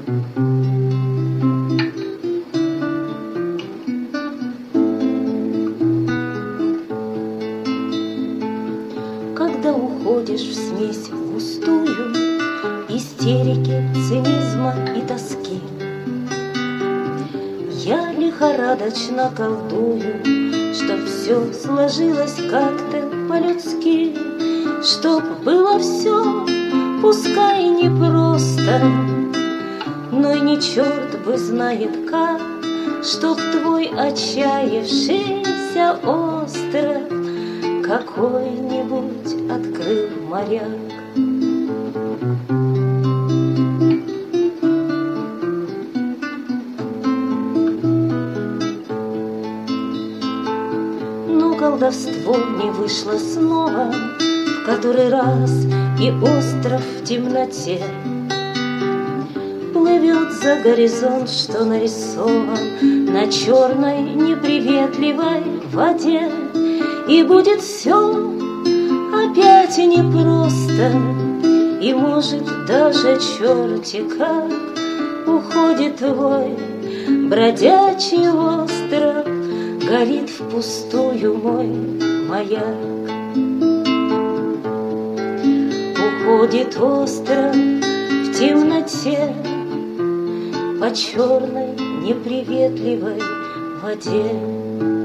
Когда уходишь в смесь густую истерики, цинизма и тоски, я лихорадочно колдую, чтоб все сложилось как-то по-людски, чтоб было все, пускай не просто, но и не черт бы знает как, чтоб твой отчаявшийся остров какой-нибудь открыл моряк. Но колдовство не вышло снова, в который раз и остров в темноте плывет за горизонт, что нарисован на черной неприветливой воде. И будет все опять непросто, и, может, даже черти как уходит твой бродячий остров, горит впустую мой маяк. Уходит остров в темноте по черной неприветливой воде.